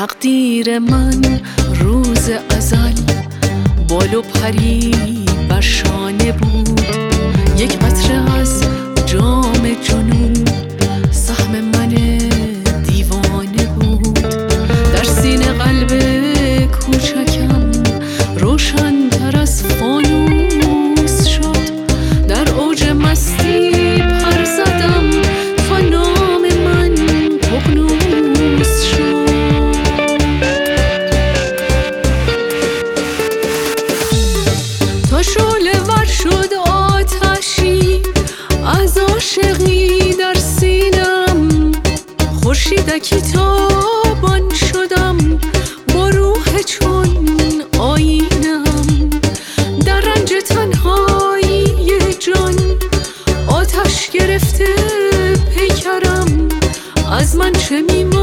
تقدیر من روز ازل بال و پری بر شانه بود. یک قطره از جام جنون سهم من دیوانه بود. در سینه قلب کوچکم روشن تر از فانوس شد. در اوج مستی پر زدم تا نام من ققنوس شد. تا شعله ور شد آتشی از عاشقی در سینم. خورشیدکی تابان شدم با روح چون آیینم. در رنج تنهایی جان آتش گرفته پیکرم. از من چه می‌ماند